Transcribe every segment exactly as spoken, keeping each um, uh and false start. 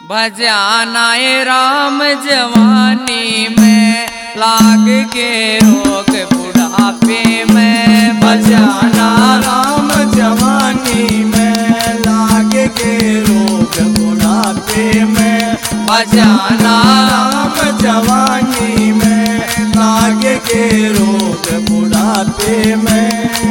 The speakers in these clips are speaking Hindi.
भजानाए राम जवानी में लाग के रोग बुढ़ापे में। भजाना राम जवानी में लाग के रोग बुढ़ापे में। भजाना राम जवानी में लाग के रोग बुढ़ापे में।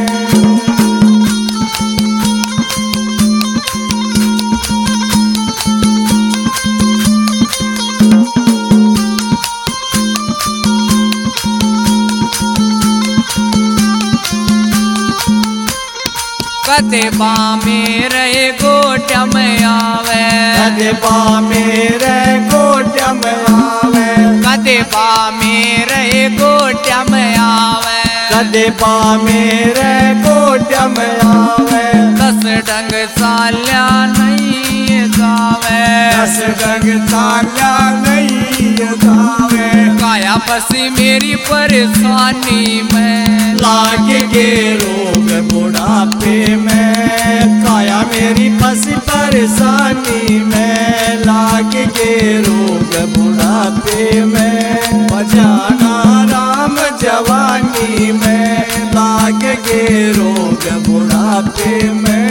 कदे बामे रहे गोट्या में आवे। कदे बामे रहे गोट्या में आवे। कदे बामे रहे गोट्या में आवे। कदे बामे रहे गोट्या में आवे। दस डंग साल्या नहीं गावे। दस डंग साल्या नहीं गावे। काया फसी मेरी परेशानी में लाग के रोग बुढ़ापे में। काया मेरी फंसी परेशानी में लाग के रोग बुढ़ापे में। भजाना राम जवानी में लाग के रोग बुढ़ापे में।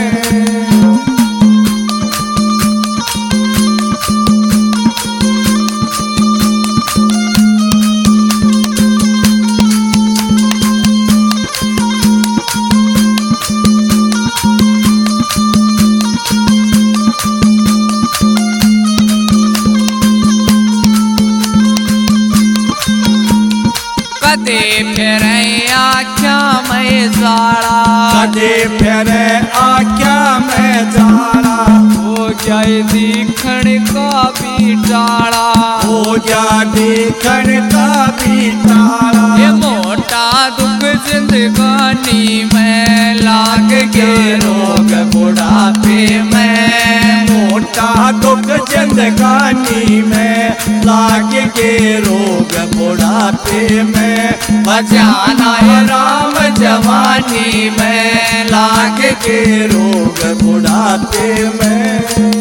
कदे फेरे आख्या में जाड़ा। कदे फेरे आख्या में जाड़ा। हो जाए दिखण का भी टाड़ा। हो जा दिखण का भी टाड़ा। ये मोटा दुख जिंदगानी में लाग के रोग बुढ़ापे में। मोटा दुख जिंदगानी में लाग के रोग बुढ़ापे में। भजाना राम जवानी में लाग के रोग बुढ़ापे में।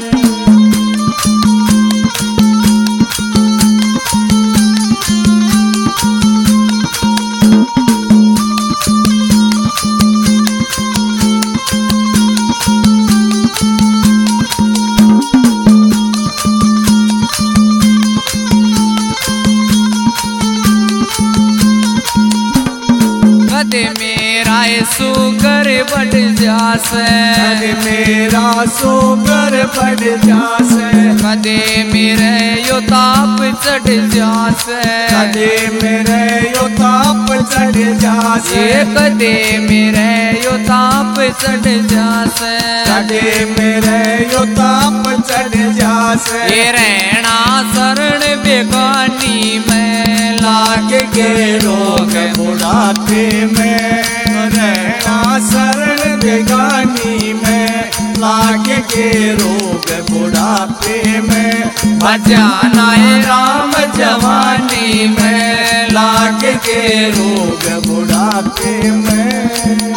कदे मेरा सुगर बढ़ जासे। कदे मेरा सुगर बढ़ जासे। कदे मेरे यो ताप चढ़ जासे। कदे मेरे यो ताप चढ़ जासे। कदे मेरे यो ताप चढ़ जासे। कदे मेरे यो ताप चढ़ जासे। ये रहना शरण बेगानी में लाग के रोग बुढ़ापे में। रहना शरण बेगानी में लाग के रोग बुढ़ापे में। भजाना राम जवानी में लाग के रोग बुढ़ापे में।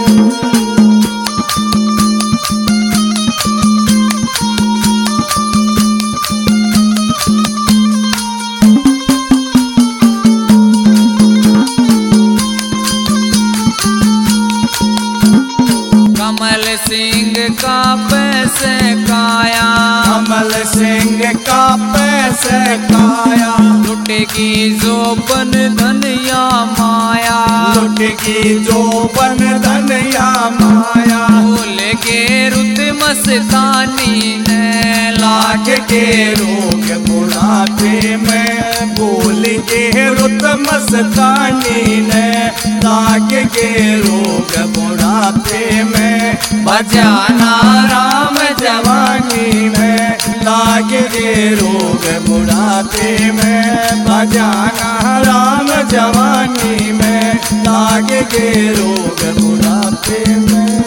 कमल सिंह का पैसे काया। कमल सिंह का पैसे काया। लुटेगी जो बन धनिया माया। लुटेगी जो बन धनिया माया। भूल के रुत मस्तानी ने लाग के रोग बुढ़ापे में। भूल के रुत मस्तानी ने लाग के रोग बुढ़ापे में। भजाना राम जवानी में लाग के रोग बुढ़ापे में। भजाना राम जवानी में लाग के रोग बुढ़ापे में।